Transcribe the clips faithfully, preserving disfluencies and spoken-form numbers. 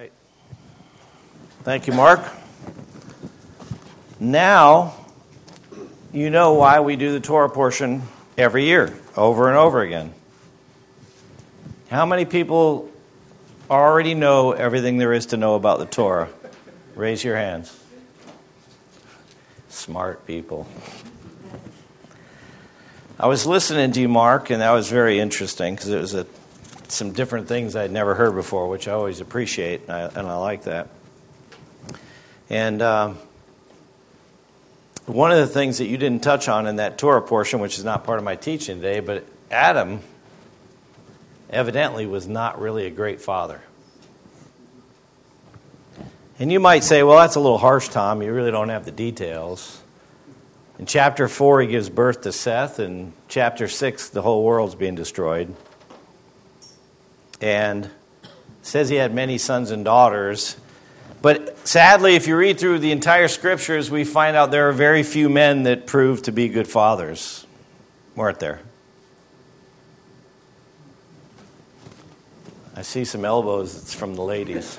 Thank you, Mark. Now, you know why we do the Torah portion every year, over and over again. How many people already know everything there is to know about the Torah? Raise your hands. Smart people. I was listening to you, Mark, and that was very interesting because it was a, some different things I'd never heard before, which I always appreciate, and I, and I like that. And um, one of the things that you didn't touch on in that Torah portion, which is not part of my teaching today, but Adam evidently was not really a great father. And you might say, well, that's a little harsh, Tom. You really don't have the details. In chapter four, he gives birth to Seth. In chapter six, the whole world's being destroyed. And it says he had many sons and daughters. But sadly, if you read through the entire scriptures, we find out there are very few men that prove to be good fathers. Weren't there? I see some elbows. It's from the ladies.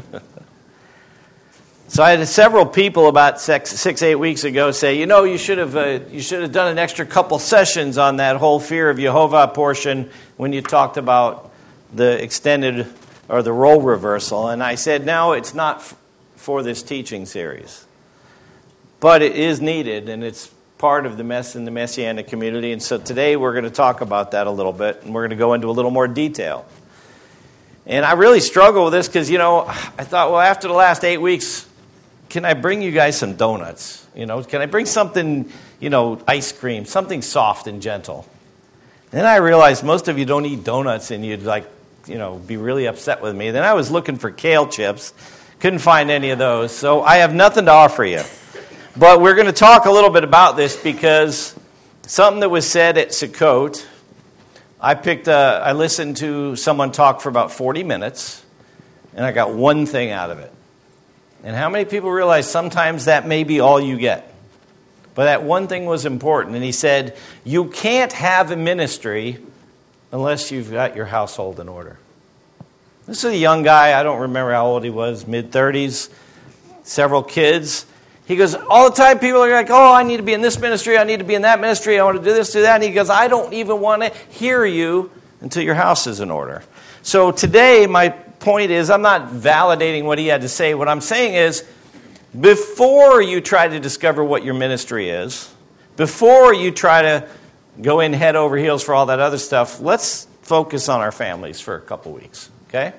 So I had several people about six, six, eight weeks ago say, you know, you should have uh, you should have done an extra couple sessions on that whole fear of Jehovah portion when you talked about the extended or the role reversal. And I said, no, it's not f- for this teaching series. But it is needed, and it's part of the mess in the Messianic community. And so today we're going to talk about that a little bit, and we're going to go into a little more detail. And I really struggle with this because, you know, I thought, well, after the last eight weeks, can I bring you guys some donuts? You know, can I bring something, you know, ice cream, something soft and gentle? And then I realized most of you don't eat donuts, and you'd like, you know, be really upset with me. Then I was looking for kale chips. Couldn't find any of those. So I have nothing to offer you. But we're going to talk a little bit about this because something that was said at Sukkot, I picked a, I listened to someone talk for about forty minutes, and I got one thing out of it. And how many people realize sometimes that may be all you get? But that one thing was important. And he said, you can't have a ministry unless you've got your household in order. This is a young guy. I don't remember how old he was, mid-thirties, several kids. He goes, all the time people are like, oh, I need to be in this ministry. I need to be in that ministry. I want to do this, do that. And he goes, I don't even want to hear you until your house is in order. So today, my point is, I'm not validating what he had to say. What I'm saying is, before you try to discover what your ministry is, before you try to go in head over heels for all that other stuff, let's focus on our families for a couple weeks, okay?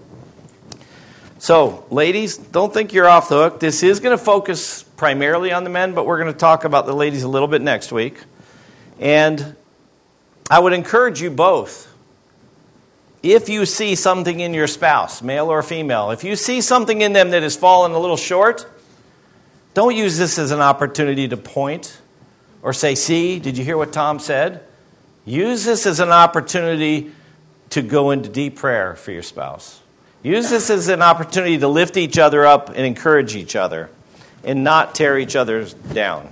So, ladies, don't think you're off the hook. This is going to focus primarily on the men, but we're going to talk about the ladies a little bit next week. And I would encourage you both, if you see something in your spouse, male or female, if you see something in them that has fallen a little short, don't use this as an opportunity to point or say, see, did you hear what Tom said? Use this as an opportunity to go into deep prayer for your spouse. Use this as an opportunity to lift each other up and encourage each other and not tear each other down.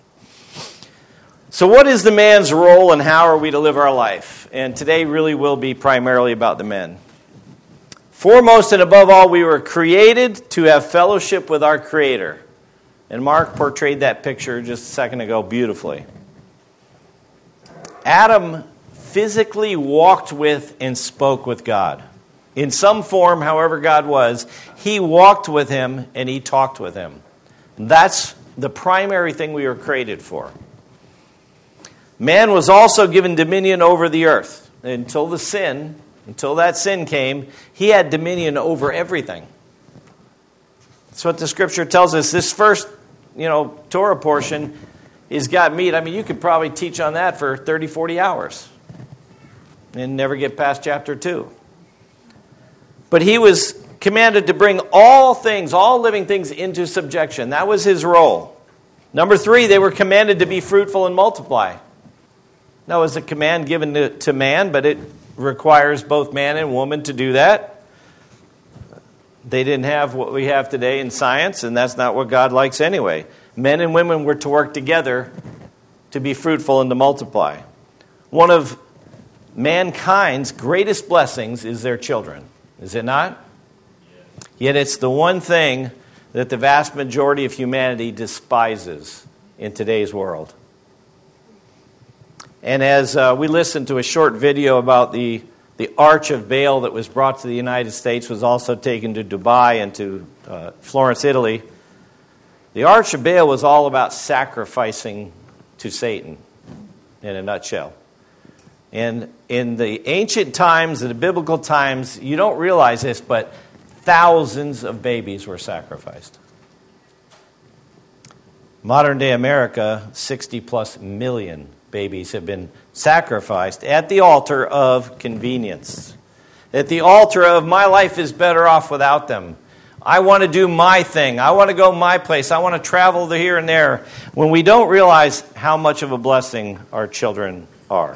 So what is the man's role and how are we to live our life? And today really will be primarily about the men. Foremost and above all, we were created to have fellowship with our Creator. And Mark portrayed that picture just a second ago beautifully. Adam physically walked with and spoke with God. In some form, however God was, he walked with him and he talked with him. That's the primary thing we were created for. Man was also given dominion over the earth. Until the sin, until that sin came, he had dominion over everything. That's what the scripture tells us. This first, you know, Torah portion is got meat. I mean, you could probably teach on that for thirty, forty hours and never get past chapter two. But he was commanded to bring all things, all living things into subjection. That was his role. Number three, they were commanded to be fruitful and multiply. That was a command given to, to man, but it requires both man and woman to do that. They didn't have what we have today in science, and that's not what God likes anyway. Men and women were to work together to be fruitful and to multiply. One of mankind's greatest blessings is their children. Is it not? Yet it's the one thing that the vast majority of humanity despises in today's world. And as uh, we listened to a short video about the, the Arch of Baal that was brought to the United States, was also taken to Dubai and to uh, Florence, Italy. The Arch of Baal was all about sacrificing to Satan, in a nutshell. And in the ancient times, in the biblical times, you don't realize this, but thousands of babies were sacrificed. Modern day America, sixty plus million babies have been sacrificed at the altar of convenience. At the altar of my life is better off without them. I want to do my thing. I want to go my place. I want to travel here and there. When we don't realize how much of a blessing our children are.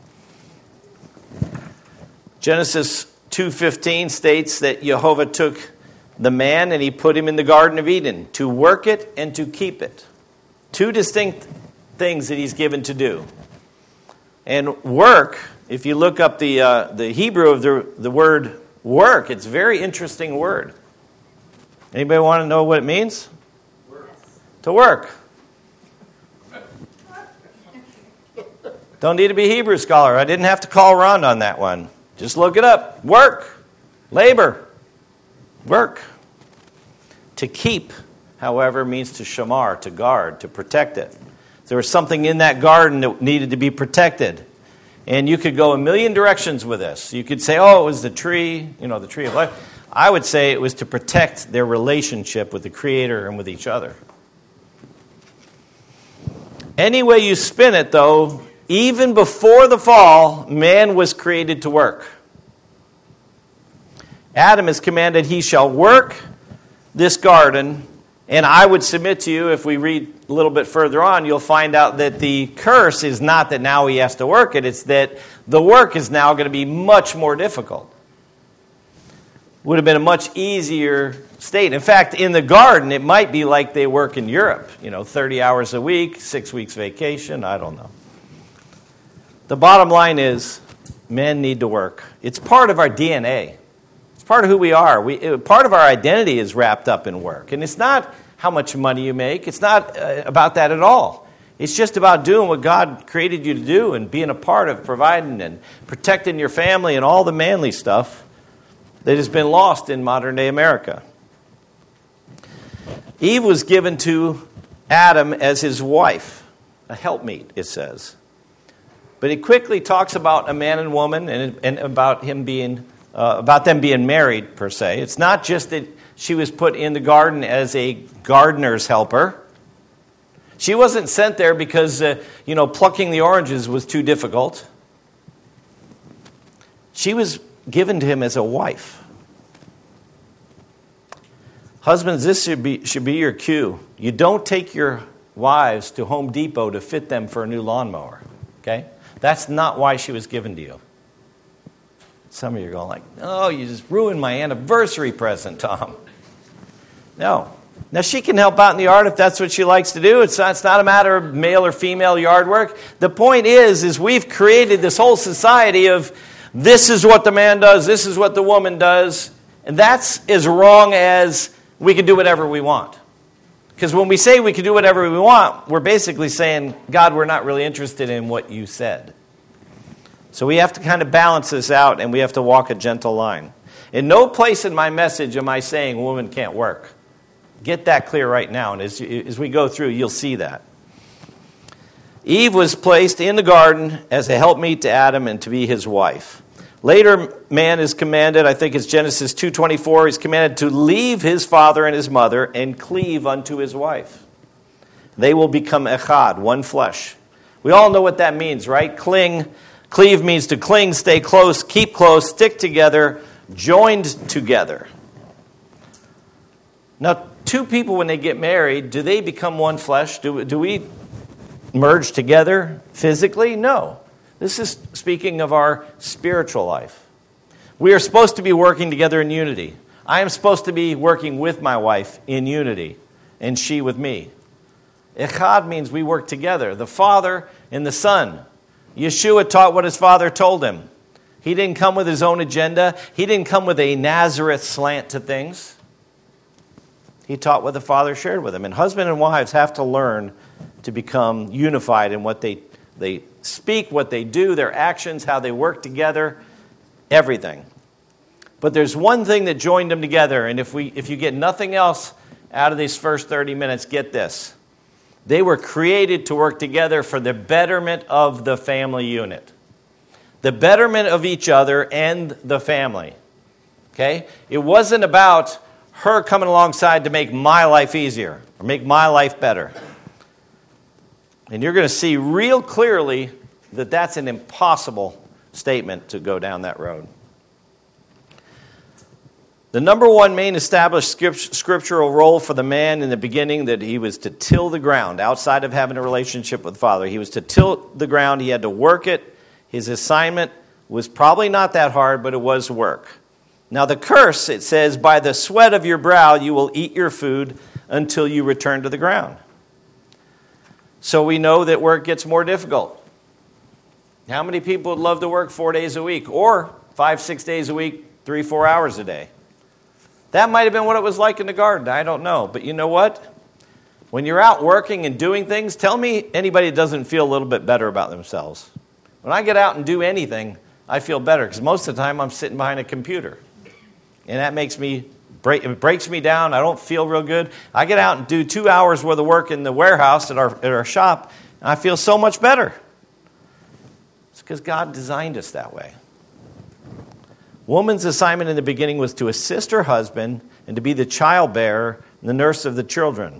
Genesis two fifteen states that Jehovah took the man and he put him in the Garden of Eden to work it and to keep it. Two distinct things that he's given to do. And work, if you look up the uh, the Hebrew of the, the word work, it's a very interesting word. Anybody want to know what it means? Work. To work. Don't need to be a Hebrew scholar. I didn't have to call Ron on that one. Just look it up. Work. Labor. Work. To keep, however, means to shamar, to guard, to protect it. There was something in that garden that needed to be protected. And you could go a million directions with this. You could say, oh, it was the tree, you know, the tree of life. I would say it was to protect their relationship with the Creator and with each other. Any way you spin it, though, even before the fall, man was created to work. Adam is commanded he shall work this garden. And I would submit to you, if we read a little bit further on, you'll find out that the curse is not that now he has to work it. It's that the work is now going to be much more difficult. Would have been a much easier state. In fact, in the garden, it might be like they work in Europe. You know, thirty hours a week, six weeks vacation, I don't know. The bottom line is, men need to work. It's part of our D N A. It's part of who we are. We, part of our identity is wrapped up in work. And it's not how much money you make. It's not uh, about that at all. It's just about doing what God created you to do and being a part of providing and protecting your family and all the manly stuff that has been lost in modern-day America. Eve was given to Adam as his wife, a helpmeet, it says. But he quickly talks about a man and woman and, and about him being, uh, about them being married, per se. It's not just that she was put in the garden as a gardener's helper. She wasn't sent there because, uh, you know, plucking the oranges was too difficult. She was given to him as a wife. Husbands, this should be, should be your cue. You don't take your wives to Home Depot to fit them for a new lawnmower. Okay? That's not why she was given to you. Some of you are going like, oh, you just ruined my anniversary present, Tom. No. Now, she can help out in the yard if that's what she likes to do. It's not, it's not a matter of male or female yard work. The point is, is we've created this whole society of this is what the man does, this is what the woman does, and that's as wrong as we can do whatever we want. Because when we say we can do whatever we want, we're basically saying, God, we're not really interested in what you said. So we have to kind of balance this out, and we have to walk a gentle line. In no place in my message am I saying women can't work. Get that clear right now, and as, as we go through, you'll see that. Eve was placed in the garden as a helpmeet to Adam and to be his wife. Later, man is commanded, I think it's Genesis two twenty-four, he's commanded to leave his father and his mother and cleave unto his wife. They will become echad, one flesh. We all know what that means, right? Cling, cleave means to cling, stay close, keep close, stick together, joined together. Now, two people, when they get married, do they become one flesh? Do, do we merge together physically? No. This is speaking of our spiritual life. We are supposed to be working together in unity. I am supposed to be working with my wife in unity, and she with me. Echad means we work together, the Father and the Son. Yeshua taught what his Father told him. He didn't come with his own agenda. He didn't come with a Nazareth slant to things. He taught what the Father shared with him. And husband and wives have to learn to become unified in what they, they speak, what they do, their actions, how they work together, everything. But there's one thing that joined them together, and if we if you get nothing else out of these first thirty minutes, get this. They were created to work together for the betterment of the family unit. The betterment of each other and the family. Okay? It wasn't about her coming alongside to make my life easier or make my life better. And you're going to see real clearly that that's an impossible statement to go down that road. The number one main established scriptural role for the man in the beginning, that he was to till the ground outside of having a relationship with the Father. He was to till the ground. He had to work it. His assignment was probably not that hard, but it was work. Now the curse, it says, by the sweat of your brow you will eat your food until you return to the ground. So we know that work gets more difficult. How many people would love to work four days a week or five, six days a week, three, four hours a day? That might have been what it was like in the garden. I don't know. But you know what? When you're out working and doing things, tell me anybody that doesn't feel a little bit better about themselves. When I get out and do anything, I feel better because most of the time I'm sitting behind a computer. And that makes me, break, it breaks me down. I don't feel real good. I get out and do two hours worth of work in the warehouse at our, at our shop, and I feel so much better. It's because God designed us that way. Woman's assignment in the beginning was to assist her husband and to be the childbearer and the nurse of the children.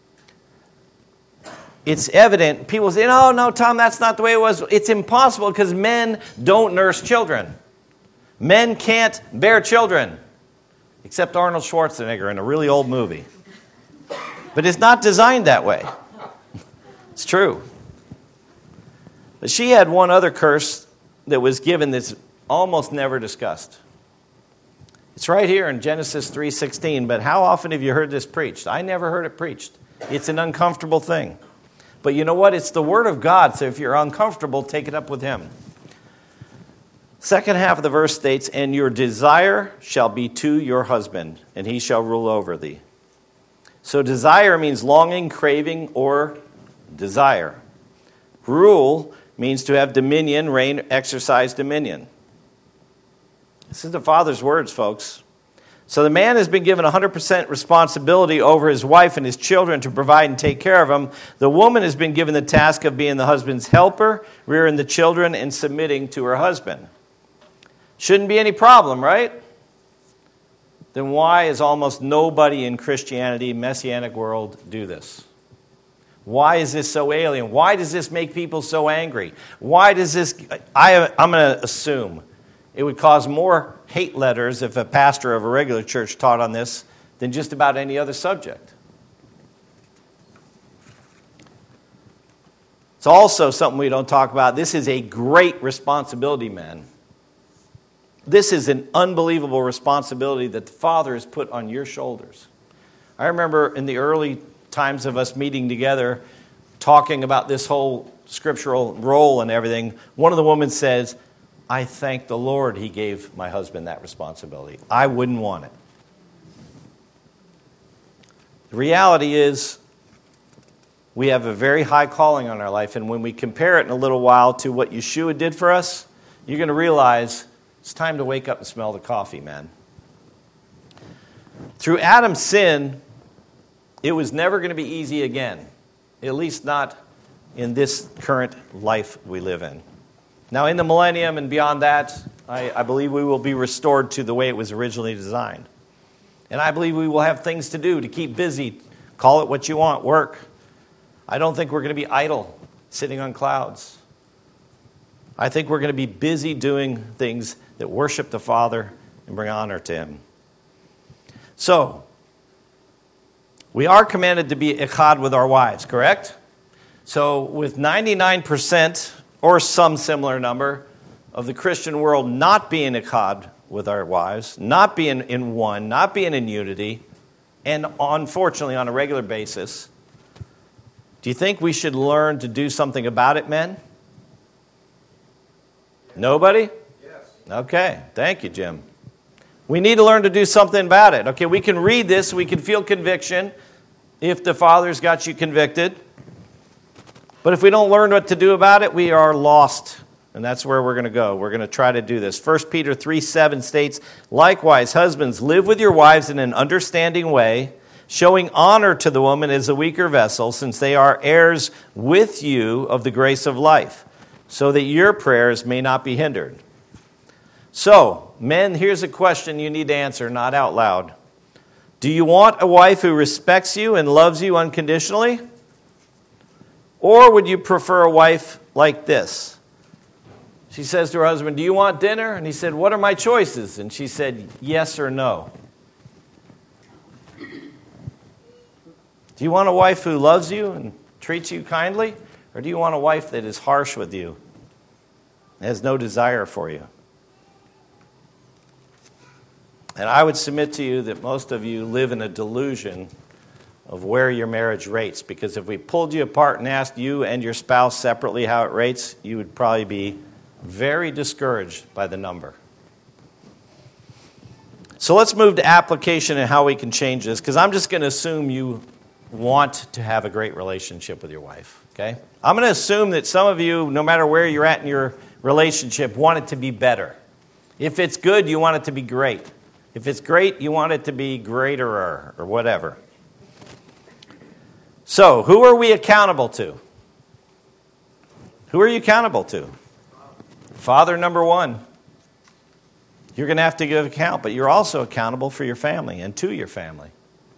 It's evident. People say, no, no, Tom, that's not the way it was. It's impossible because men don't nurse children. Men can't bear children, except Arnold Schwarzenegger in a really old movie. But it's not designed that way. It's true. But she had one other curse that was given that's almost never discussed. It's right here in Genesis three sixteen, but how often have you heard this preached? I never heard it preached. It's an uncomfortable thing. But you know what? It's the Word of God, so if you're uncomfortable, take it up with Him. Second half of the verse states, and your desire shall be to your husband, and he shall rule over thee. So desire means longing, craving, or desire. Rule means to have dominion, reign, exercise dominion. This is the Father's words, folks. So the man has been given one hundred percent responsibility over his wife and his children to provide and take care of them. The woman has been given the task of being the husband's helper, rearing the children, and submitting to her husband. Shouldn't be any problem, right? Then why is almost nobody in Christianity, Messianic world, do this? Why is this so alien? Why does this make people so angry? Why does this... I, I'm going to assume it would cause more hate letters if a pastor of a regular church taught on this than just about any other subject. It's also something we don't talk about. This is a great responsibility, men. This is an unbelievable responsibility that the Father has put on your shoulders. I remember in the early times of us meeting together, talking about this whole scriptural role and everything, one of the women says, I thank the Lord He gave my husband that responsibility. I wouldn't want it. The reality is, we have a very high calling on our life, and when we compare it in a little while to what Yeshua did for us, you're going to realize it's time to wake up and smell the coffee, man. Through Adam's sin, it was never going to be easy again, at least not in this current life we live in. Now, in the millennium and beyond that, I, I believe we will be restored to the way it was originally designed. And I believe we will have things to do to keep busy. Call it what you want, work. I don't think we're going to be idle, sitting on clouds. I think we're going to be busy doing things that worship the Father and bring honor to Him. So, we are commanded to be echad with our wives, correct? So, with ninety-nine percent or some similar number of the Christian world not being echad with our wives, not being in one, not being in unity, and unfortunately on a regular basis, do you think we should learn to do something about it, men? Nobody? Yes. Okay, thank you, Jim. We need to learn to do something about it. Okay, we can read this, we can feel conviction if the Father's got you convicted. But if we don't learn what to do about it, we are lost. And that's where we're going to go. We're going to try to do this. First Peter three seven states, "Likewise, husbands, live with your wives in an understanding way, showing honor to the woman as a weaker vessel, since they are heirs with you of the grace of life, so that your prayers may not be hindered." So, men, here's a question you need to answer, not out loud. Do you want a wife who respects you and loves you unconditionally? Or would you prefer a wife like this? She says to her husband, "Do you want dinner?" And he said, "What are my choices?" And she said, "Yes or no." Do you want a wife who loves you and treats you kindly? Or do you want a wife that is harsh with you and has no desire for you? And I would submit to you that most of you live in a delusion of where your marriage rates. Because if we pulled you apart and asked you and your spouse separately how it rates, you would probably be very discouraged by the number. So let's move to application and how we can change this. Because I'm just going to assume you want to have a great relationship with your wife. Okay? I'm going to assume that some of you, no matter where you're at in your relationship, want it to be better. If it's good, you want it to be great. If it's great, you want it to be greater or whatever. So, who are we accountable to? Who are you accountable to? Father, number one. You're going to have to give account, but you're also accountable for your family and to your family.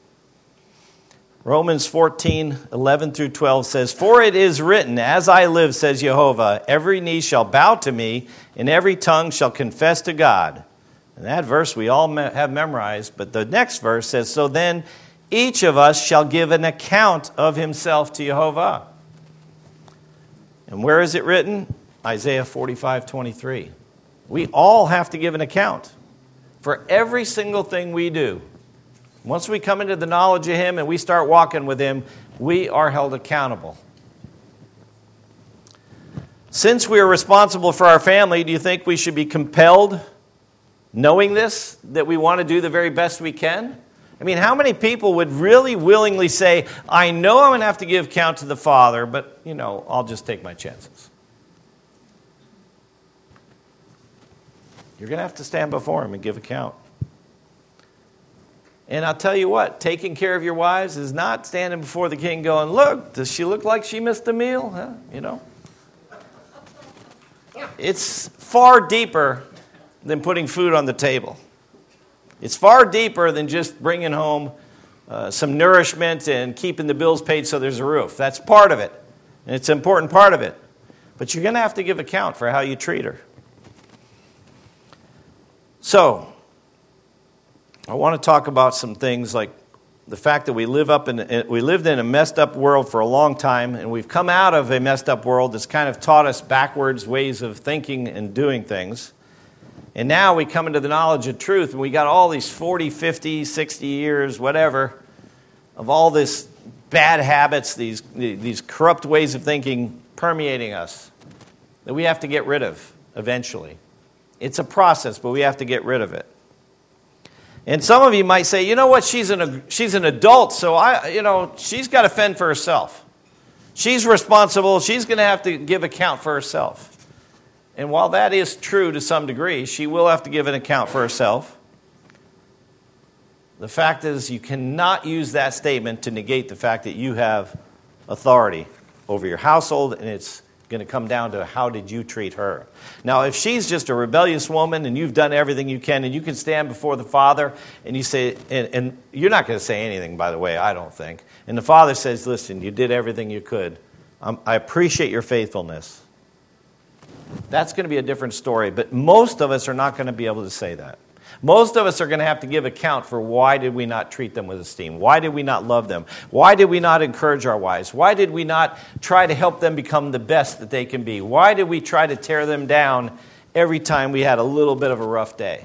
Romans fourteen, eleven through twelve says, "For it is written, as I live, says Jehovah, every knee shall bow to me, and every tongue shall confess to God." And that verse we all me- have memorized, but the next verse says, "So then each of us shall give an account of himself to Jehovah." And where is it written? Isaiah forty-five, twenty-three. We all have to give an account for every single thing we do. Once we come into the knowledge of Him and we start walking with Him, we are held accountable. Since we are responsible for our family, do you think we should be compelled, knowing this, that we want to do the very best we can? I mean, how many people would really willingly say, "I know I'm going to have to give account to the Father, but, you know, I'll just take my chances"? You're going to have to stand before Him and give account. And I'll tell you what, taking care of your wives is not standing before the king going, "Look, does she look like she missed a meal?" Huh? You know? It's far deeper than putting food on the table. It's far deeper than just bringing home uh, some nourishment and keeping the bills paid so there's a roof. That's part of it, and it's an important part of it. But you're going to have to give account for how you treat her. So, I want to talk about some things like the fact that we live up in we lived in a messed up world for a long time, and we've come out of a messed up world that's kind of taught us backwards ways of thinking and doing things. And now we come into the knowledge of truth, and we got all these forty, fifty, sixty years, whatever, of all this bad habits, these these corrupt ways of thinking permeating us that we have to get rid of eventually. It's a process, but we have to get rid of it. And some of you might say, "You know what? She's an she's an adult, so I, you know, she's got to fend for herself. She's responsible. She's going to have to give account for herself." And while that is true to some degree, she will have to give an account for herself. The fact is, you cannot use that statement to negate the fact that you have authority over your household, and it's going to come down to how did you treat her. Now, if she's just a rebellious woman and you've done everything you can, and you can stand before the Father and you say, and, and you're not going to say anything, by the way, I don't think. And the Father says, "Listen, you did everything you could. Um, I appreciate your faithfulness." That's going to be a different story, but most of us are not going to be able to say that. Most of us are going to have to give account for why did we not treat them with esteem? Why did we not love them? Why did we not encourage our wives? Why did we not try to help them become the best that they can be? Why did we try to tear them down every time we had a little bit of a rough day?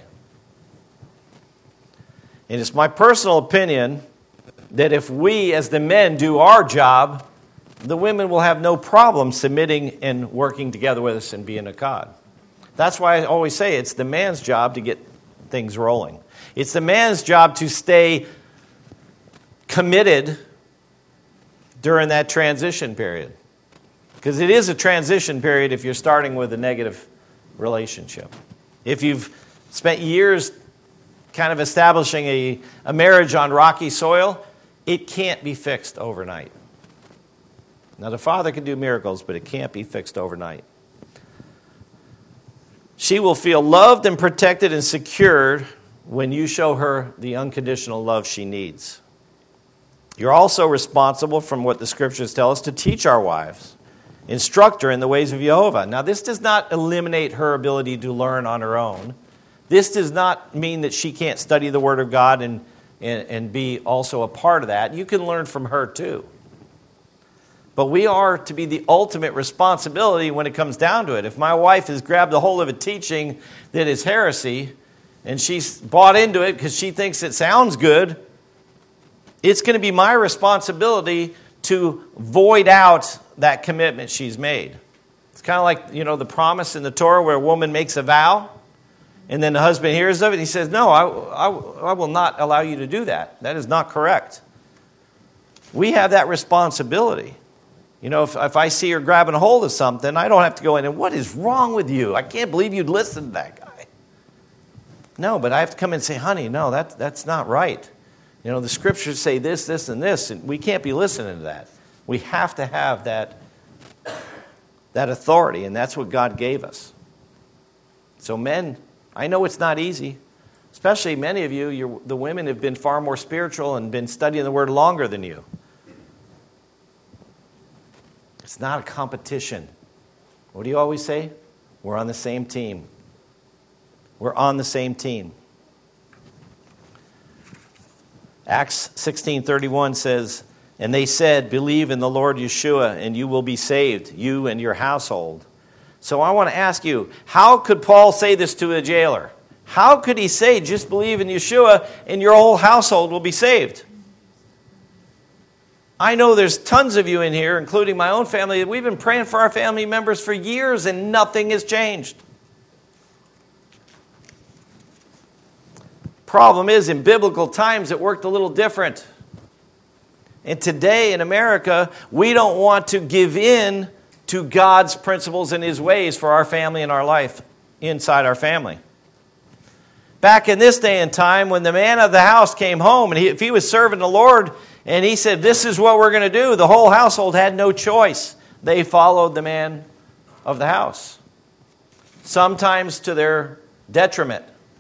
And it's my personal opinion that if we as the men do our job, the women will have no problem submitting and working together with us and being a God. That's why I always say it's the man's job to get things rolling. It's the man's job to stay committed during that transition period. Because it is a transition period if you're starting with a negative relationship. If you've spent years kind of establishing a, a marriage on rocky soil, it can't be fixed overnight. Now, the Father can do miracles, but it can't be fixed overnight. She will feel loved and protected and secured when you show her the unconditional love she needs. You're also responsible, from what the Scriptures tell us, to teach our wives, instruct her in the ways of Jehovah. Now, this does not eliminate her ability to learn on her own. This does not mean that she can't study the Word of God and, and, and be also a part of that. You can learn from her too. But we are to be the ultimate responsibility when it comes down to it. If my wife has grabbed a hold of a teaching that is heresy, and she's bought into it because she thinks it sounds good, it's going to be my responsibility to void out that commitment she's made. It's kind of like, you know, the promise in the Torah where a woman makes a vow, and then the husband hears of it, and he says, no, I, I, I will not allow you to do that. That is not correct. We have that responsibility. You know, if, if I see her grabbing a hold of something, I don't have to go in and, what is wrong with you? I can't believe you'd listen to that guy. No, but I have to come in and say, honey, no, that, that's not right. You know, the Scriptures say this, this, and this, and we can't be listening to that. We have to have that, that authority, and that's what God gave us. So men, I know it's not easy. Especially many of you, you're, the women have been far more spiritual and been studying the Word longer than you. It's not a competition. What do you always say? We're on the same team. We're on the same team. Acts sixteen thirty-one says, and they said, believe in the Lord Yeshua, and you will be saved, you and your household. So I want to ask you, how could Paul say this to a jailer? How could he say, just believe in Yeshua, and your whole household will be saved? I know there's tons of you in here, including my own family, that we've been praying for our family members for years and nothing has changed. Problem is, in biblical times, it worked a little different. And today in America, we don't want to give in to God's principles and His ways for our family and our life inside our family. Back in this day and time, when the man of the house came home, and he, if he was serving the Lord, and he said, this is what we're going to do, the whole household had no choice. They followed the man of the house, sometimes to their detriment.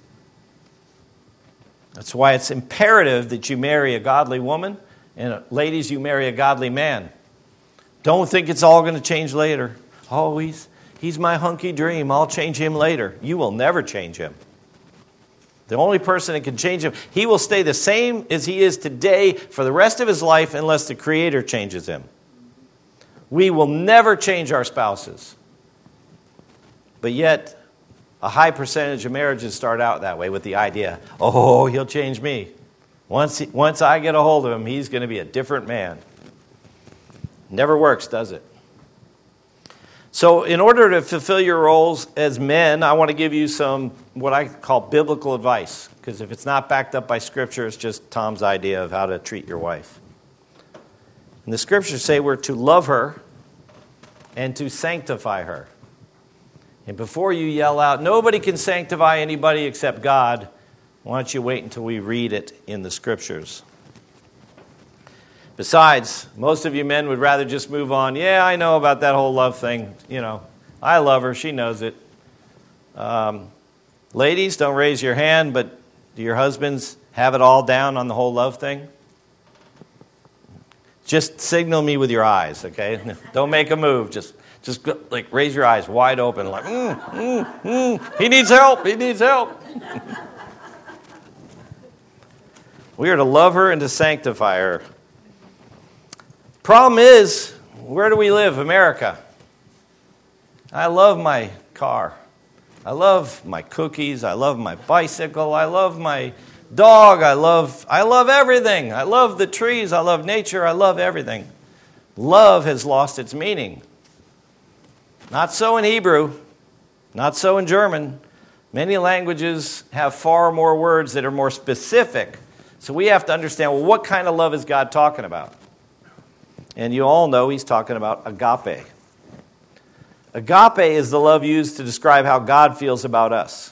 That's why it's imperative that you marry a godly woman, and ladies, you marry a godly man. Don't think it's all going to change later. Oh, he's, he's my hunky dream. I'll change him later. You will never change him. The only person that can change him, he will stay the same as he is today for the rest of his life unless the Creator changes him. We will never change our spouses. But yet, a high percentage of marriages start out that way with the idea, oh, he'll change me. Once, he, once I get a hold of him, he's going to be a different man. Never works, does it? So in order to fulfill your roles as men, I want to give you some what I call biblical advice. Because if it's not backed up by Scripture, it's just Tom's idea of how to treat your wife. And the Scriptures say we're to love her and to sanctify her. And before you yell out, nobody can sanctify anybody except God, why don't you wait until we read it in the Scriptures? Besides, most of you men would rather just move on. Yeah, I know about that whole love thing. You know, I love her. She knows it. Um, ladies, don't raise your hand, but do your husbands have it all down on the whole love thing? Just signal me with your eyes, okay? Don't make a move. Just, just go, like raise your eyes wide open, like, mm, mm, mm. He needs help. He needs help. We are to love her and to sanctify her. Problem is, where do we live? America. I love my car. I love my cookies. I love my bicycle. I love my dog. I love I love everything. I love the trees. I love nature. I love everything. Love has lost its meaning. Not so in Hebrew. Not so in German. Many languages have far more words that are more specific. So we have to understand, well, what kind of love is God talking about? And you all know he's talking about agape. Agape is the love used to describe how God feels about us.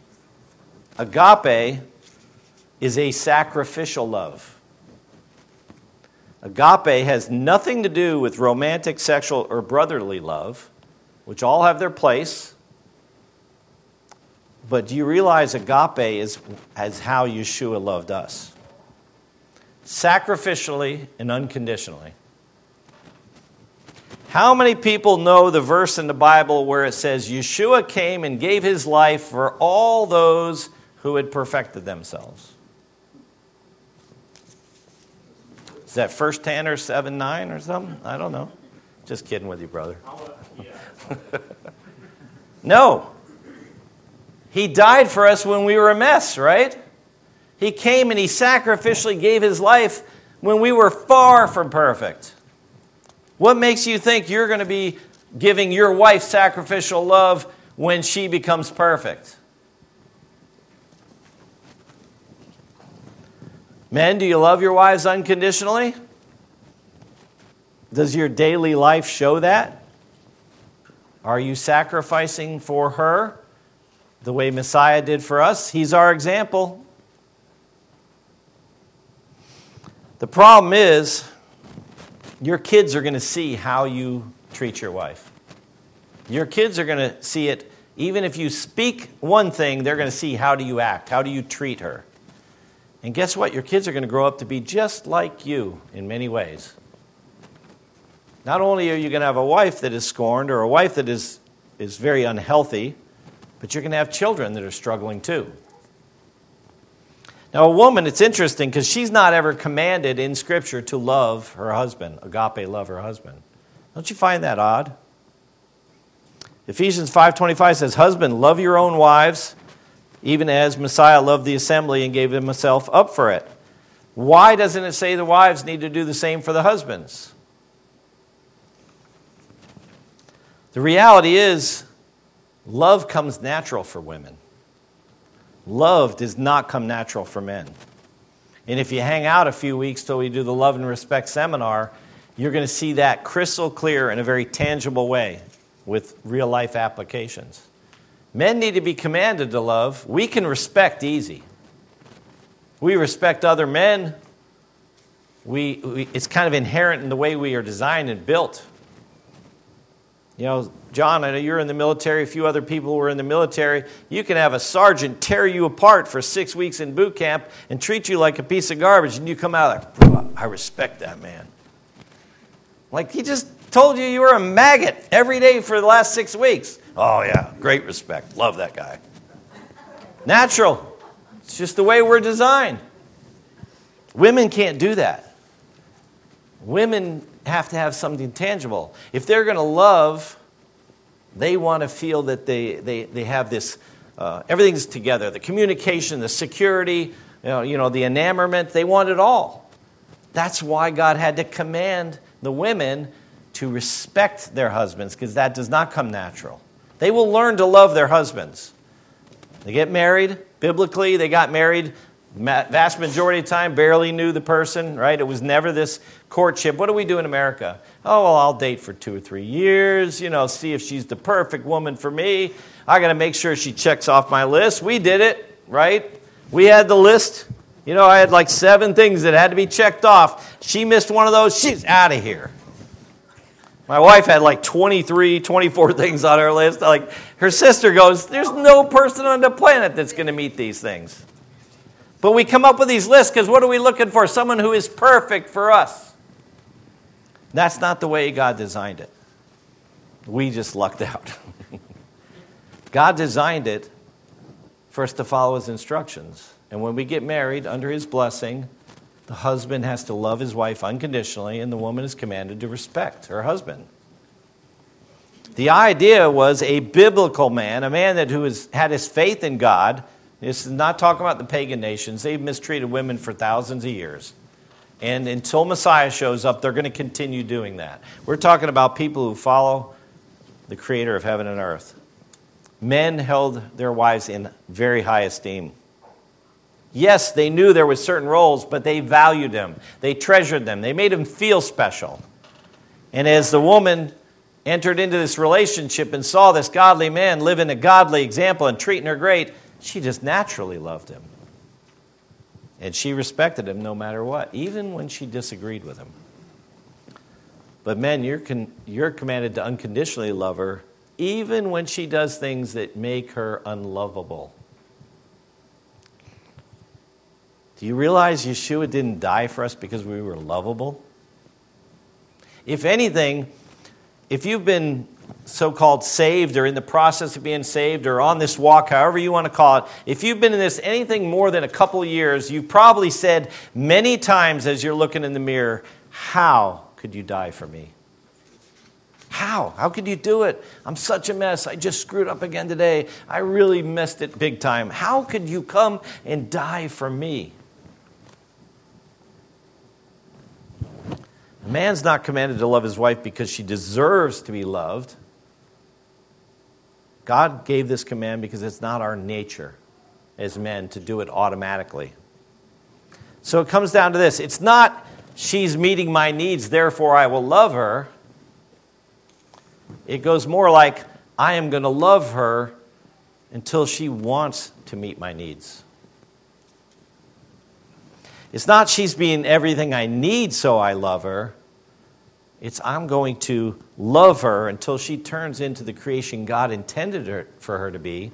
Agape is a sacrificial love. Agape has nothing to do with romantic, sexual, or brotherly love, which all have their place. But do you realize agape is, is how Yeshua loved us? Sacrificially and unconditionally. How many people know the verse in the Bible where it says, Yeshua came and gave his life for all those who had perfected themselves? Is that First Tanner seven nine or something? I don't know. Just kidding with you, brother. No. He died for us when we were a mess, right? He came and he sacrificially gave his life when we were far from perfect. What makes you think you're going to be giving your wife sacrificial love when she becomes perfect? Men, do you love your wives unconditionally? Does your daily life show that? Are you sacrificing for her the way Messiah did for us? He's our example. The problem is, your kids are going to see how you treat your wife. Your kids are going to see it. Even if you speak one thing, they're going to see how do you act, how do you treat her. And guess what? Your kids are going to grow up to be just like you in many ways. Not only are you going to have a wife that is scorned or a wife that is, is very unhealthy, but you're going to have children that are struggling too. Now, a woman, it's interesting because she's not ever commanded in Scripture to love her husband, agape love her husband. Don't you find that odd? Ephesians five twenty-five says, husband, love your own wives, even as Messiah loved the assembly and gave himself up for it. Why doesn't it say the wives need to do the same for the husbands? The reality is, love comes natural for women. Love does not come natural for men. And if you hang out a few weeks till we do the Love and Respect seminar, you're going to see that crystal clear in a very tangible way with real life applications. Men need to be commanded to love. We can respect easy. We respect other men. We, we it's kind of inherent in the way we are designed and built. You know, John, I know you're in the military. A few other people were in the military. You can have a sergeant tear you apart for six weeks in boot camp and treat you like a piece of garbage, and you come out like, I respect that man. Like he just told you you were a maggot every day for the last six weeks. Oh, yeah, great respect. Love that guy. Natural. It's just the way we're designed. Women can't do that. Women have to have something tangible. If they're going to love, they want to feel that they, they, they have this, uh, everything's together. The communication, the security, you know, you know, the enamorment, they want it all. That's why God had to command the women to respect their husbands, because that does not come natural. They will learn to love their husbands. They get married, biblically, they got married. Vast majority of the time, barely knew the person, right? It was never this courtship. What do we do in America? Oh, well, I'll date for two or three years, you know, see if she's the perfect woman for me. I got to make sure she checks off my list. We did it, right? We had the list. You know, I had like seven things that had to be checked off. She missed one of those, she's out of here. My wife had like twenty-three, twenty-four things on her list. Like, her sister goes, there's no person on the planet that's going to meet these things. But we come up with these lists because what are we looking for? Someone who is perfect for us. That's not the way God designed it. We just lucked out. God designed it for us to follow his instructions. And when we get married under his blessing, the husband has to love his wife unconditionally, and the woman is commanded to respect her husband. The idea was a biblical man, a man that who has had his faith in God. This is not talking about the pagan nations. They've mistreated women for thousands of years. And until Messiah shows up, they're going to continue doing that. We're talking about people who follow the creator of heaven and earth. men held their wives in very high esteem. Yes, they knew there were certain roles, but they valued them. They treasured them. They made them feel special. And as the woman entered into this relationship and saw this godly man living a godly example and treating her great, she just naturally loved him. And she respected him no matter what, even when she disagreed with him. But men, you're, con- you're commanded to unconditionally love her, even when she does things that make her unlovable. Do you realize Yeshua didn't die for us because we were lovable? If anything, if you've been so-called saved or in the process of being saved or on this walk, however you want to call it, if you've been in this anything more than a couple of years, you've probably said many times as you're looking in the mirror, how could you die for me? How? How could you do it? I'm such a mess. I just screwed up again today. I really messed it big time. How could you come and die for me? A man's not commanded to love his wife because she deserves to be loved. God gave this command because it's not our nature as men to do it automatically. So it comes down to this. It's not she's meeting my needs, therefore I will love her. It goes more like I am going to love her until she wants to meet my needs. It's not she's being everything I need, so I love her. It's I'm going to love her until she turns into the creation God intended her, for her to be.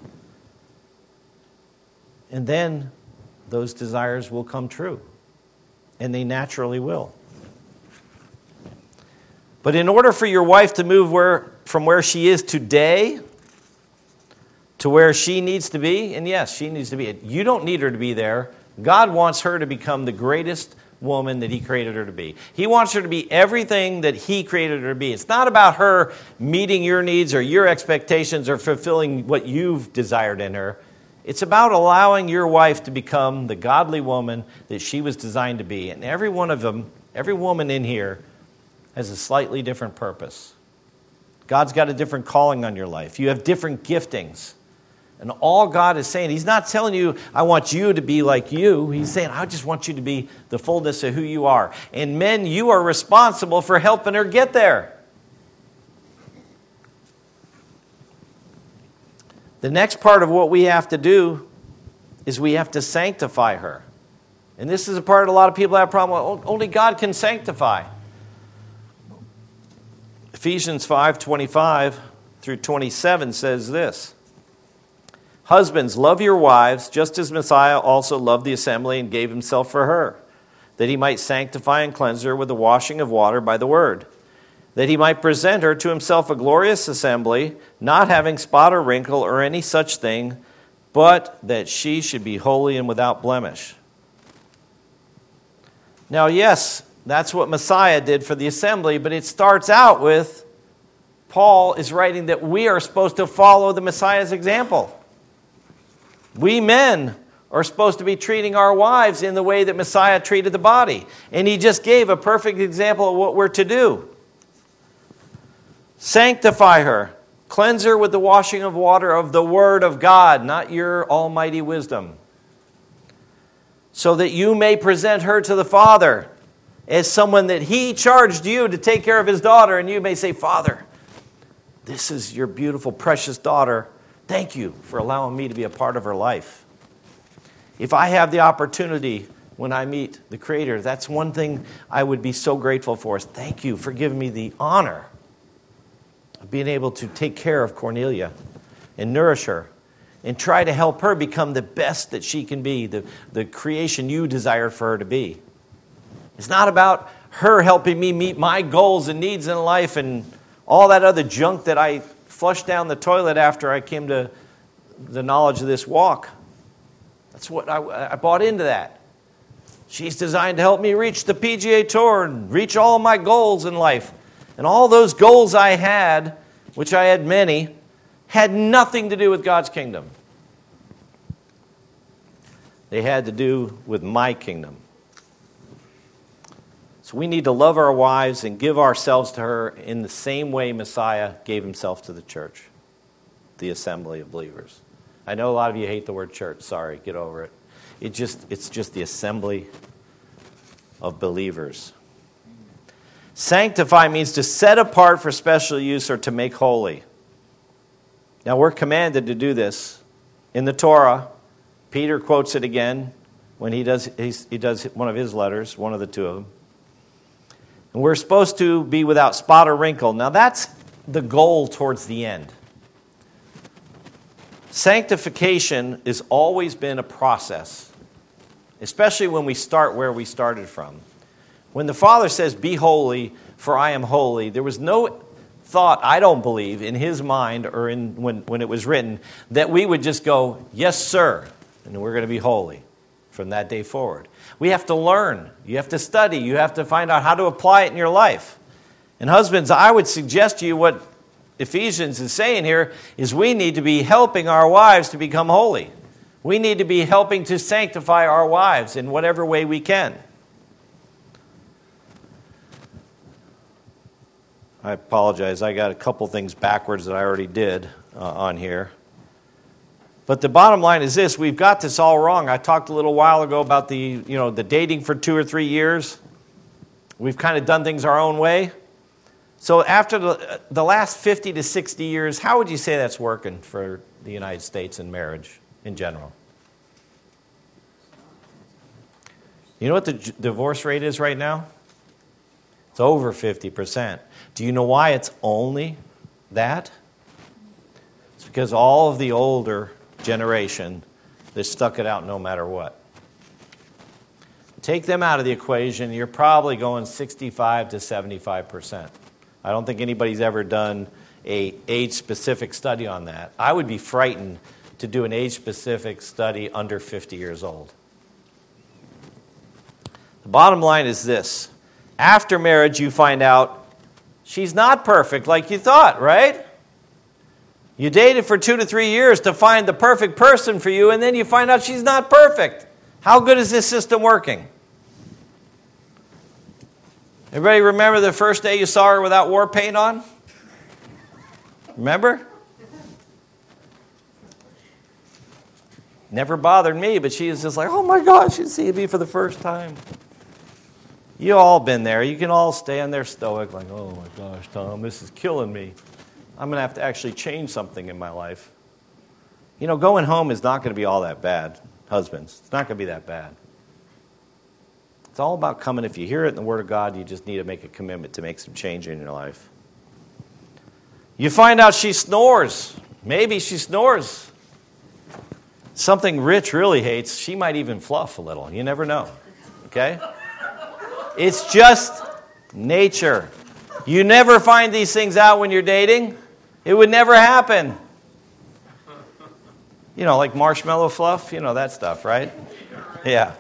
And then those desires will come true. And they naturally will. But in order for your wife to move where, from where she is today to where she needs to be, and yes, she needs to be. You don't need her to be there. God wants her to become the greatest woman that He created her to be. He wants her to be everything that He created her to be. It's not about her meeting your needs or your expectations or fulfilling what you've desired in her. It's about allowing your wife to become the godly woman that she was designed to be. And every one of them, every woman in here, has a slightly different purpose. God's got a different calling on your life. You have different giftings. And all God is saying, He's not telling you, I want you to be like you. He's saying, I just want you to be the fullness of who you are. And men, you are responsible for helping her get there. The next part of what we have to do is we have to sanctify her. And this is a part a lot of people have a problem with. Only God can sanctify. Ephesians five twenty-five through twenty-seven says this. Husbands, love your wives, just as Messiah also loved the assembly and gave Himself for her, that He might sanctify and cleanse her with the washing of water by the word, that He might present her to Himself a glorious assembly, not having spot or wrinkle or any such thing, but that she should be holy and without blemish. Now, yes, that's what Messiah did for the assembly, but it starts out with Paul is writing that we are supposed to follow the Messiah's example. We men are supposed to be treating our wives in the way that Messiah treated the body. And he just gave a perfect example of what we're to do. Sanctify her. Cleanse her with the washing of water of the Word of God, not your almighty wisdom. So that you may present her to the Father as someone that He charged you to take care of His daughter. And you may say, Father, this is your beautiful, precious daughter. Thank you for allowing me to be a part of her life. If I have the opportunity when I meet the Creator, that's one thing I would be so grateful for. Is thank you for giving me the honor of being able to take care of Cornelia and nourish her and try to help her become the best that she can be, the, the creation you desired for her to be. It's not about her helping me meet my goals and needs in life and all that other junk that I flushed down the toilet after I came to the knowledge of this walk. That's what I, I bought into that. She's designed to help me reach the P G A Tour and reach all my goals in life. And all those goals I had, which I had many, had nothing to do with God's kingdom. They had to do with my kingdom. So we need to love our wives and give ourselves to her in the same way Messiah gave Himself to the church. the assembly of believers. I know a lot of you hate the word church. Sorry, get over it. It just it's just the assembly of believers. Sanctify means to set apart for special use or to make holy. Now we're commanded to do this in the Torah. Peter quotes it again when he does he's, he does one of his letters, one of the two of them. And we're supposed to be without spot or wrinkle. Now that's the goal towards the end. Sanctification has always been a process, especially when we start where we started from. When the Father says, be holy, for I am holy, there was no thought, I don't believe, in his mind or in when, when it was written, that we would just go, yes, sir, and we're going to be holy from that day forward. We have to learn. You have to study. You have to find out how to apply it in your life. And husbands, I would suggest to you what Ephesians is saying here is we need to be helping our wives to become holy. We need to be helping to sanctify our wives in whatever way we can. I apologize. I got a couple things backwards that I already did uh, on here. But the bottom line is this. We've got this all wrong. I talked a little while ago about the, you know, the dating for two or three years. We've kind of done things our own way. So after the, the last fifty to sixty years, how would you say that's working for the United States and marriage in general? You know what the j- divorce rate is right now? It's over fifty percent. Do you know why it's only that? It's because all of the older generation, they stuck it out no matter what. Take them out of the equation, you're probably going sixty-five to seventy-five percent. I don't think anybody's ever done a age-specific study on that. I would be frightened to do an age-specific study under fifty years old. The bottom line is this. After marriage, you find out she's not perfect like you thought, right? You dated for two to three years to find the perfect person for you, and then you find out she's not perfect. How good is this system working? Everybody remember the first day you saw her without war paint on? Remember? Never bothered me, but she was just like, oh my gosh, she's seeing me for the first time. You all been there. You can all stand there stoic like, oh my gosh, Tom, this is killing me. I'm going to have to actually change something in my life. You know, going home is not going to be all that bad, husbands. It's not going to be that bad. It's all about coming. If you hear it in the Word of God, you just need to make a commitment to make some change in your life. You find out she snores. Maybe she snores. Something Rich really hates. She might even fluff a little. You never know. Okay? It's just nature. You never find these things out when you're dating. It would never happen. You know, like marshmallow fluff. You know that stuff, right? Yeah.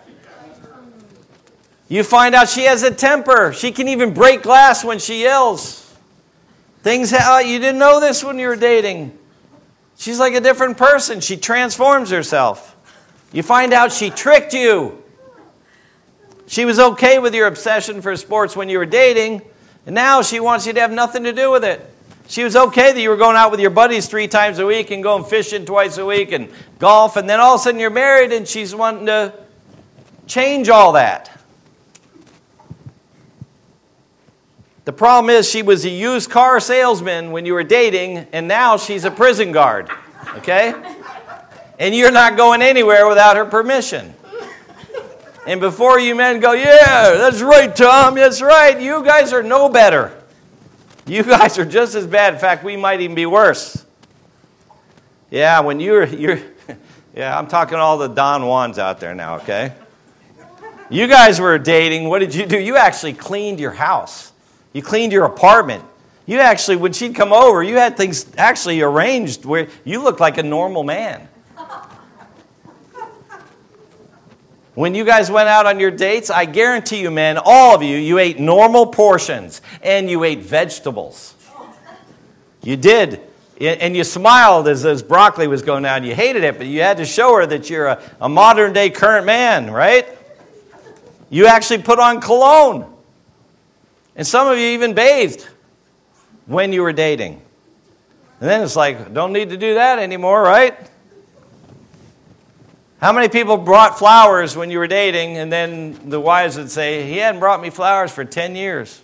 You find out she has a temper. She can even break glass when she yells. Things how you didn't know this when you were dating. She's like a different person. She transforms herself. You find out she tricked you. She was okay with your obsession for sports when you were dating, and now she wants you to have nothing to do with it. She was okay that you were going out with your buddies three times a week and going fishing twice a week and golf, and then all of a sudden you're married and she's wanting to change all that. The problem is she was a used car salesman when you were dating, and now she's a prison guard, okay? And you're not going anywhere without her permission. And before you men go, yeah, that's right, Tom, that's right, you guys are no better. You guys are just as bad. In fact, we might even be worse. Yeah, when you're, you're yeah, I'm talking to all the Don Juans out there now, okay? You guys were dating, what did you do? You actually cleaned your house. You cleaned your apartment. You actually, when she'd come over, you had things actually arranged where you looked like a normal man. When you guys went out on your dates, I guarantee you, man, all of you, you ate normal portions and you ate vegetables. You did. And you smiled as, as broccoli was going down. You hated it, but you had to show her that you're a, a modern-day current man, right? You actually put on cologne. And some of you even bathed when you were dating. And then it's like, don't need to do that anymore, right? How many people brought flowers when you were dating, and then the wives would say, he hadn't brought me flowers for ten years.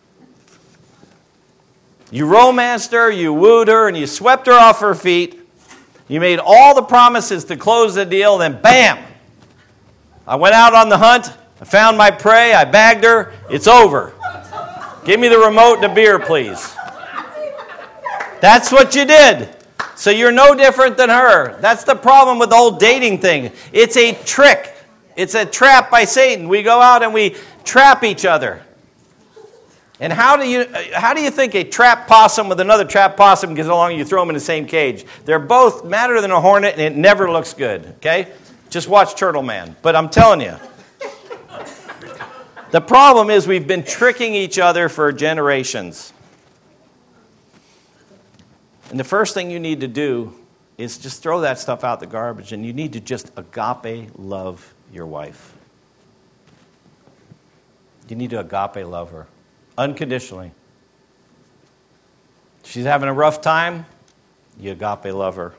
You romanced her, you wooed her, and you swept her off her feet. You made all the promises to close the deal, then bam! I went out on the hunt, I found my prey, I bagged her, it's over. Give me the remote and a beer, please. That's what you did. So you're no different than her. That's the problem with the whole dating thing. It's a trick. It's a trap by Satan. We go out and we trap each other. And how do you how do you think a trapped possum with another trapped possum gets along and you throw them in the same cage? They're both madder than a hornet, and it never looks good, okay? Just watch Turtle Man. But I'm telling you, the problem is we've been tricking each other for generations. And the first thing you need to do is just throw that stuff out the garbage, and you need to just agape love your wife. You need to agape love her, unconditionally. If she's having a rough time, you agape love her.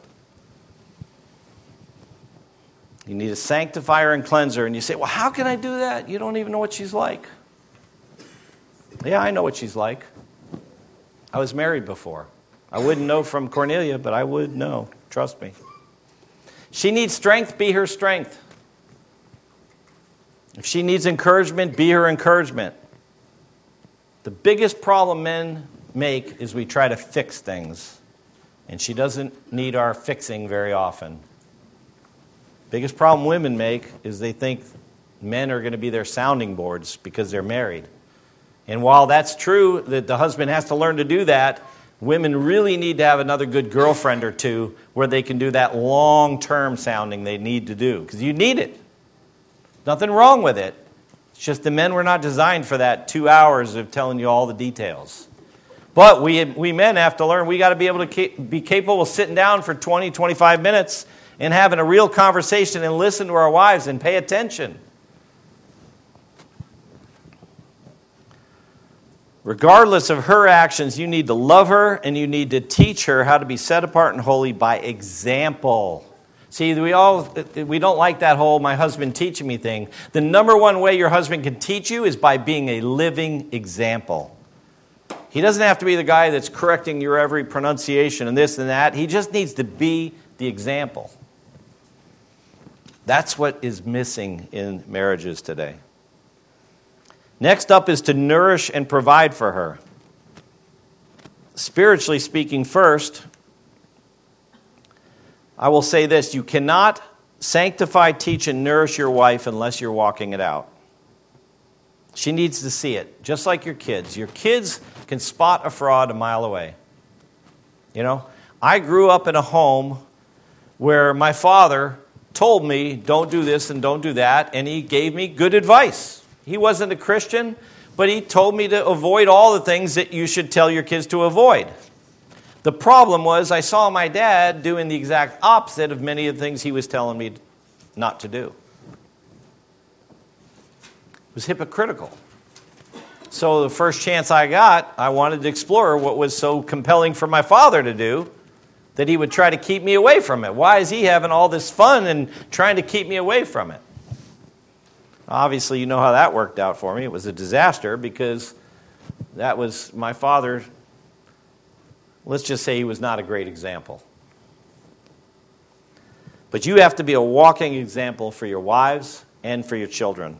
You need to sanctify her and cleanse her, and you say, well, how can I do that? You don't even know what she's like. Yeah, I know what she's like. I was married before. I wouldn't know from Cornelia, but I would know. Trust me. She needs strength, be her strength. If she needs encouragement, be her encouragement. The biggest problem men make is we try to fix things. And she doesn't need our fixing very often. Biggest problem women make is they think men are going to be their sounding boards because they're married. And while that's true that the husband has to learn to do that, women really need to have another good girlfriend or two where they can do that long-term sounding they need to do. Because you need it. Nothing wrong with it. It's just the men were not designed for that two hours of telling you all the details. But we we men have to learn we got to be able to be capable of sitting down for twenty, twenty-five minutes and having a real conversation and listen to our wives and pay attention. Regardless of her actions, you need to love her and you need to teach her how to be set apart and holy by example. See, we all we don't like that whole my husband teaching me thing. The number one way your husband can teach you is by being a living example. He doesn't have to be the guy that's correcting your every pronunciation and this and that. He just needs to be the example. That's what is missing in marriages today. Next up is to nourish and provide for her. Spiritually speaking first, I will say this. You cannot sanctify, teach, and nourish your wife unless you're walking it out. She needs to see it, just like your kids. Your kids can spot a fraud a mile away. You know, I grew up in a home where my father told me, don't do this and don't do that, and he gave me good advice. He wasn't a Christian, but he told me to avoid all the things that you should tell your kids to avoid. The problem was I saw my dad doing the exact opposite of many of the things he was telling me not to do. It was hypocritical. So the first chance I got, I wanted to explore what was so compelling for my father to do that he would try to keep me away from it. Why is he having all this fun and trying to keep me away from it? Obviously, you know how that worked out for me. It was a disaster because that was my father. Let's just say he was not a great example. But you have to be a walking example for your wives and for your children.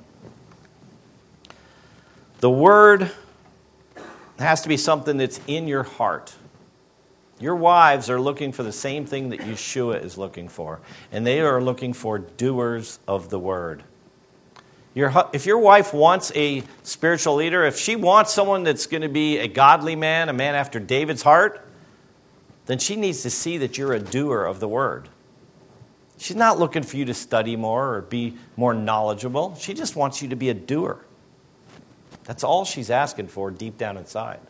The word has to be something that's in your heart. Your wives are looking for the same thing that Yeshua is looking for, and they are looking for doers of the word. Your, if your wife wants a spiritual leader, if she wants someone that's going to be a godly man, a man after David's heart, then she needs to see that you're a doer of the word. She's not looking for you to study more or be more knowledgeable. She just wants you to be a doer. That's all she's asking for deep down inside.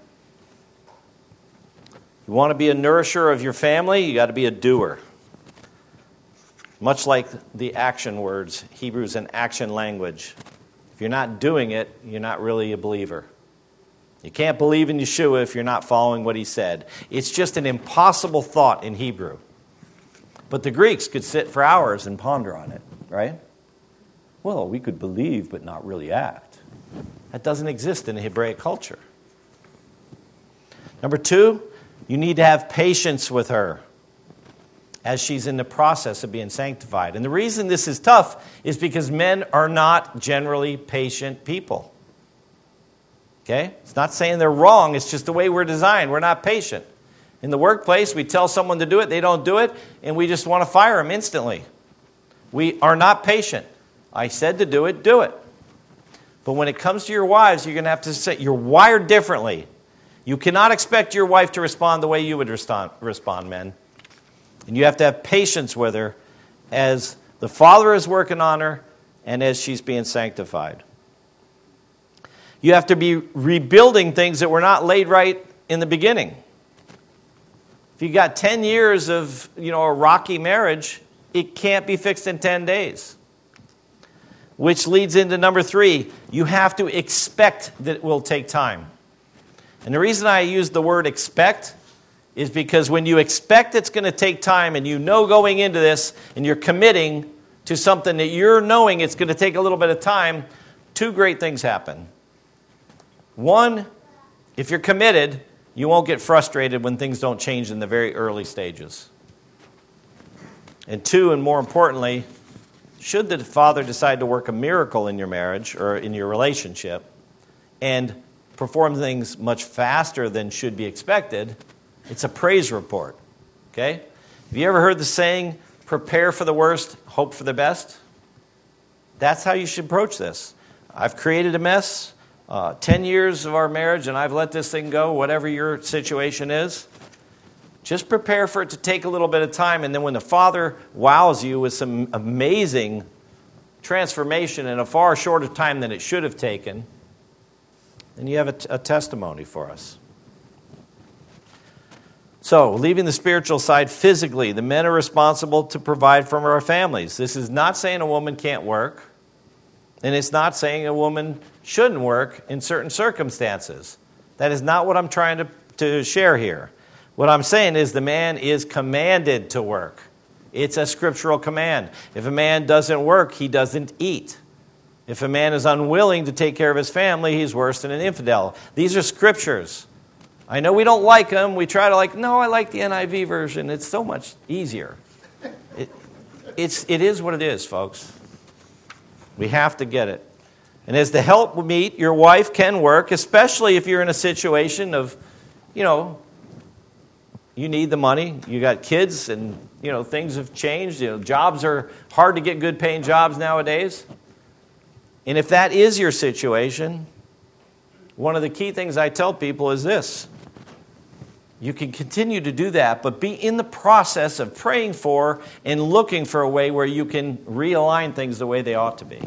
You want to be a nourisher of your family, you got to be a doer. Much like the action words, Hebrew's an action language. If you're not doing it, you're not really a believer. You can't believe in Yeshua if you're not following what he said. It's just an impossible thought in Hebrew. But the Greeks could sit for hours and ponder on it, right? Well, we could believe but not really act. That doesn't exist in the Hebraic culture. Number two, you need to have patience with her as she's in the process of being sanctified. And the reason this is tough is because men are not generally patient people. Okay? It's not saying they're wrong, it's just the way we're designed. We're not patient. In the workplace, we tell someone to do it, they don't do it, and we just want to fire them instantly. We are not patient. I said to do it, do it. But when it comes to your wives, you're going to have to say, you're wired differently. You cannot expect your wife to respond the way you would respond, respond, men. And you have to have patience with her as the Father is working on her and as she's being sanctified. You have to be rebuilding things that were not laid right in the beginning. If you got ten years of, you know, a rocky marriage, it can't be fixed in ten days. Which leads into number three, you have to expect that it will take time. And the reason I use the word expect is because when you expect it's going to take time and you know going into this and you're committing to something that you're knowing it's going to take a little bit of time, two great things happen. One, if you're committed, you won't get frustrated when things don't change in the very early stages. And two, and more importantly, should the Father decide to work a miracle in your marriage or in your relationship and perform things much faster than should be expected, it's a praise report. Okay? Have you ever heard the saying, prepare for the worst, hope for the best? That's how you should approach this. I've created a mess. Uh, ten years of our marriage, and I've let this thing go, whatever your situation is. Just prepare for it to take a little bit of time, and then when the Father wows you with some amazing transformation in a far shorter time than it should have taken, then you have a, t- a testimony for us. So, leaving the spiritual side physically, the men are responsible to provide for our families. This is not saying a woman can't work, and it's not saying a woman shouldn't work in certain circumstances. That is not what I'm trying to, to share here. What I'm saying is the man is commanded to work. It's a scriptural command. If a man doesn't work, he doesn't eat. If a man is unwilling to take care of his family, he's worse than an infidel. These are scriptures. I know we don't like them. We try to like, no, I like the N I V version. It's so much easier. It, it's, it is what it is, folks. We have to get it. And as the help meet, your wife can work, especially if you're in a situation of, you know, you need the money, you got kids, and, you know, things have changed. You know, jobs are hard to get good paying jobs nowadays. And if that is your situation, one of the key things I tell people is this. You can continue to do that, but be in the process of praying for and looking for a way where you can realign things the way they ought to be.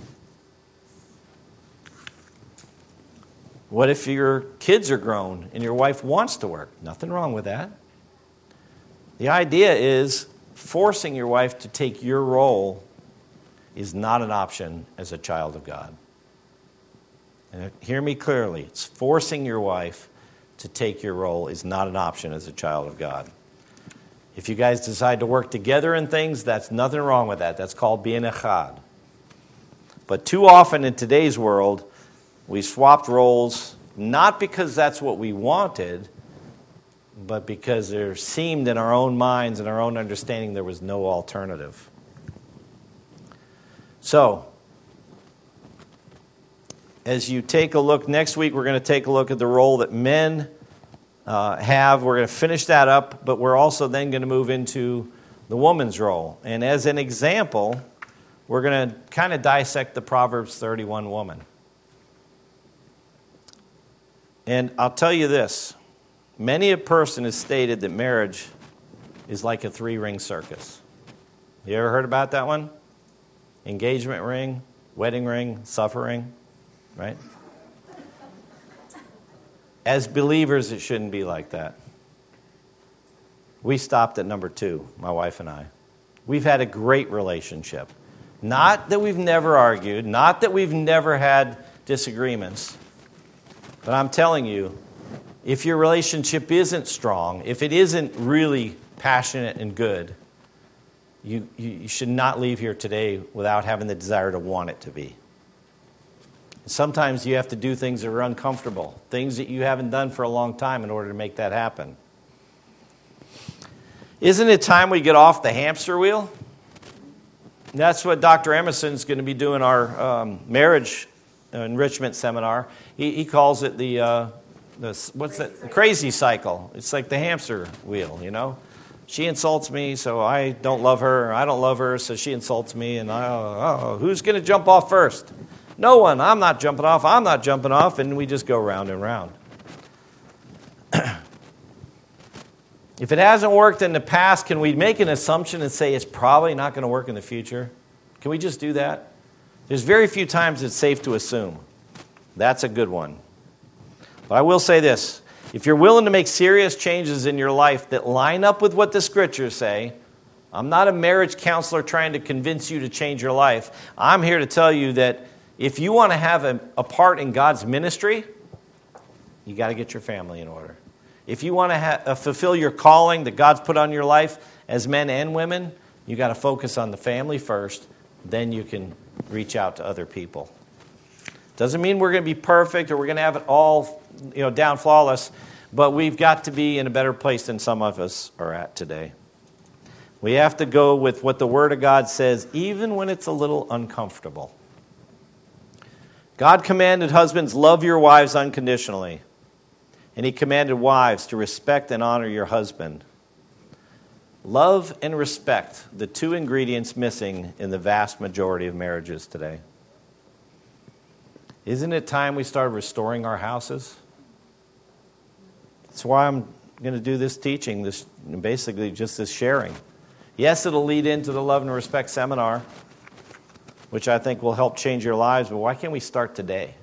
What if your kids are grown and your wife wants to work? Nothing wrong with that. The idea is forcing your wife to take your role is not an option as a child of God. And hear me clearly. It's forcing your wife to take your role is not an option as a child of God. If you guys decide to work together in things, that's nothing wrong with that. That's called being echad. But too often in today's world, we swapped roles, not because that's what we wanted, but because there seemed in our own minds and our own understanding there was no alternative. So, as you take a look, next week we're going to take a look at the role that men uh, have. We're going to finish that up, but we're also then going to move into the woman's role. And as an example, we're going to kind of dissect the Proverbs thirty-one woman. And I'll tell you this. Many a person has stated that marriage is like a three-ring circus. You ever heard about that one? Engagement ring, wedding ring, suffering. Right? As believers, it shouldn't be like that. We stopped at number two, my wife and I. We've had a great relationship. Not that we've never argued, not that we've never had disagreements, But I'm telling you, if your relationship isn't strong, if it isn't really passionate and good, you, you, you should not leave here today without having the desire to want it to be. Sometimes you have to do things that are uncomfortable, things that you haven't done for a long time in order to make that happen. Isn't it time we get off the hamster wheel? That's what Doctor Emerson's going to be doing our um, marriage enrichment seminar. He, he calls it the, uh, the what's that? The crazy cycle. It's like the hamster wheel, you know. She insults me, so I don't love her. I don't love her, so she insults me. And I, oh, who's going to jump off first? No one. I'm not jumping off. I'm not jumping off. And we just go round and round. If it hasn't worked in the past, can we make an assumption and say it's probably not going to work in the future? Can we just do that? There's very few times it's safe to assume. That's a good one. But I will say this. If you're willing to make serious changes in your life that line up with what the Scriptures say, I'm not a marriage counselor trying to convince you to change your life. I'm here to tell you that if you want to have a, a part in God's ministry, you got to get your family in order. If you want to ha- uh, fulfill your calling that God's put on your life as men and women, you got to focus on the family first. Then you can reach out to other people. Doesn't mean we're going to be perfect or we're going to have it all, you know, down flawless, but we've got to be in a better place than some of us are at today. We have to go with what the Word of God says, even when it's a little uncomfortable. God commanded husbands, love your wives unconditionally. And He commanded wives to respect and honor your husband. Love and respect, the two ingredients missing in the vast majority of marriages today. Isn't it time we start restoring our houses? That's why I'm going to do this teaching, this basically just this sharing. Yes, it'll lead into the Love and Respect seminar, which I think will help change your lives, but why can't we start today?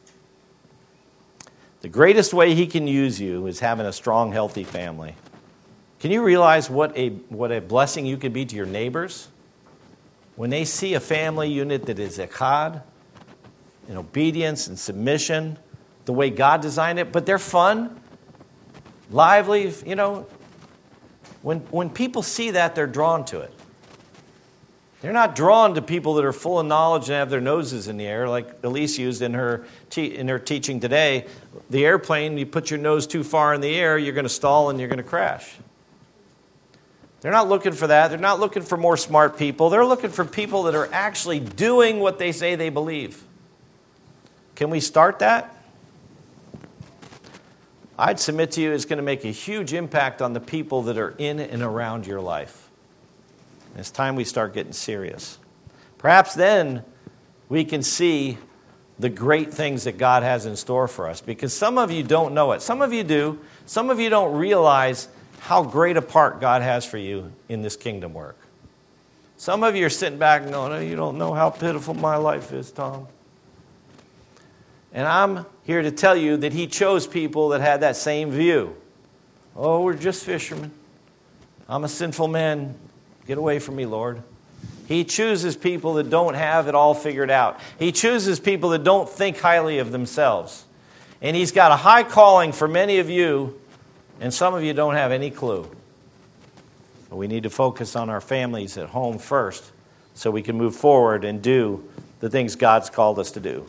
The greatest way He can use you is having a strong, healthy family. Can you realize what a what a blessing you could be to your neighbors? When they see a family unit that is echad, in obedience and submission, the way God designed it, but they're fun, lively, you know. When, when people see that, they're drawn to it. They're not drawn to people that are full of knowledge and have their noses in the air, like Elise used in her te- in her teaching today. The airplane, you put your nose too far in the air, you're going to stall and you're going to crash. They're not looking for that. They're not looking for more smart people. They're looking for people that are actually doing what they say they believe. Can we start that? I'd submit to you it's going to make a huge impact on the people that are in and around your life. It's time we start getting serious. Perhaps then we can see the great things that God has in store for us. Because some of you don't know it. Some of you do. Some of you don't realize how great a part God has for you in this kingdom work. Some of you are sitting back and going, oh, you don't know how pitiful my life is, Tom. And I'm here to tell you that He chose people that had that same view. Oh, we're just fishermen. I'm a sinful man. Get away from me, Lord. He chooses people that don't have it all figured out. He chooses people that don't think highly of themselves. And He's got a high calling for many of you, and some of you don't have any clue. But we need to focus on our families at home first so we can move forward and do the things God's called us to do.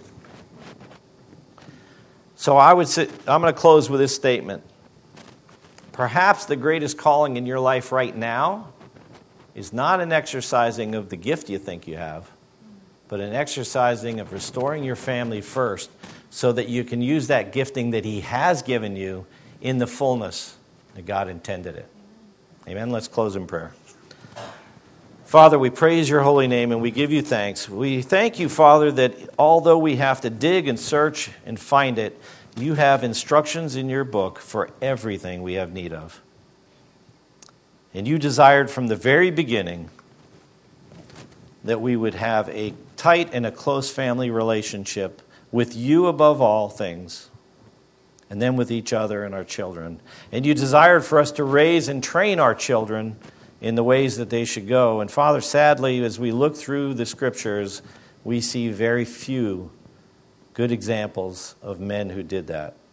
So I would say, I'm going to close with this statement. Perhaps the greatest calling in your life right now is not an exercising of the gift you think you have, but an exercising of restoring your family first so that you can use that gifting that He has given you in the fullness that God intended it. Amen. Let's close in prayer. Father, we praise your holy name and we give you thanks. We thank you, Father, that although we have to dig and search and find it, you have instructions in your book for everything we have need of. And you desired from the very beginning that we would have a tight and a close family relationship with you above all things, and then with each other and our children. And you desired for us to raise and train our children in the ways that they should go. And Father, sadly, as we look through the Scriptures, we see very few good examples of men who did that.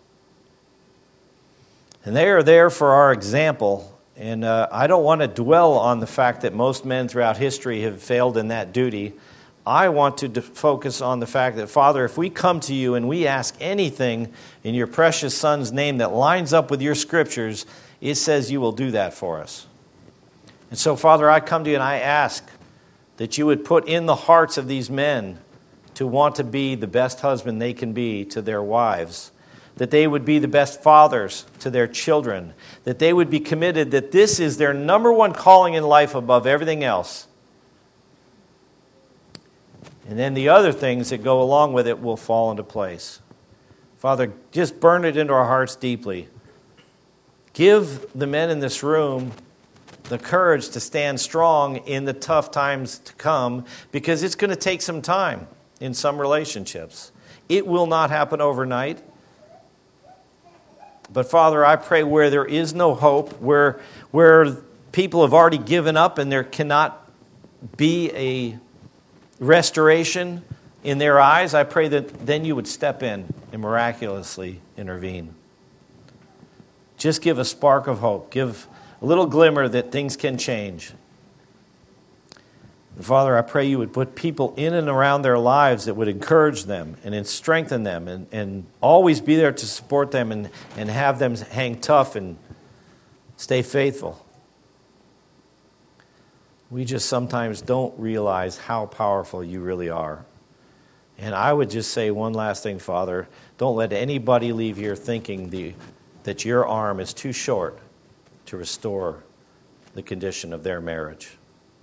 And they are there for our example. And uh, I don't want to dwell on the fact that most men throughout history have failed in that duty. I want to de- focus on the fact that, Father, if we come to you and we ask anything in your precious Son's name that lines up with your scriptures, it says you will do that for us. And so, Father, I come to you and I ask that you would put in the hearts of these men to want to be the best husband they can be to their wives, that they would be the best fathers to their children, that they would be committed that this is their number one calling in life above everything else. And then the other things that go along with it will fall into place. Father, just burn it into our hearts deeply. Give the men in this room the courage to stand strong in the tough times to come, because it's going to take some time in some relationships. It will not happen overnight. But Father, I pray where there is no hope, where, where people have already given up and there cannot be a restoration in their eyes, I pray that then you would step in and miraculously intervene. Just give a spark of hope. Give a little glimmer that things can change. And Father, I pray you would put people in and around their lives that would encourage them and strengthen them and, and always be there to support them and, and have them hang tough and stay faithful. We just sometimes don't realize how powerful you really are. And I would just say one last thing, Father. Don't let anybody leave here thinking the, that your arm is too short to restore the condition of their marriage.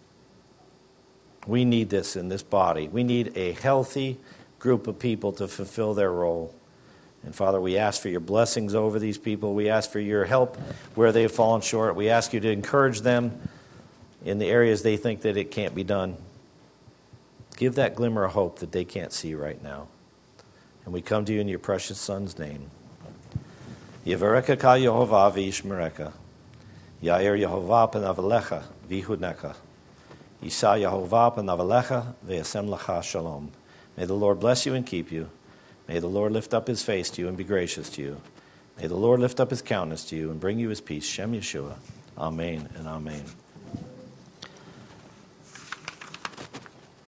We need this in this body. We need a healthy group of people to fulfill their role. And Father, we ask for your blessings over these people. We ask for your help where they have fallen short. We ask you to encourage them in the areas they think that it can't be done. Give that glimmer of hope that they can't see right now. And we come to you in your precious Son's name. Yevareka ka Yehovah v'yishmereka. Yair Yehovah panav elecha v'yihudneka. Yisa Yehovah panav elecha v'yasem lecha shalom. May the Lord bless you and keep you. May the Lord lift up his face to you and be gracious to you. May the Lord lift up his countenance to you and bring you his peace. Shem Yeshua. Amen and amen.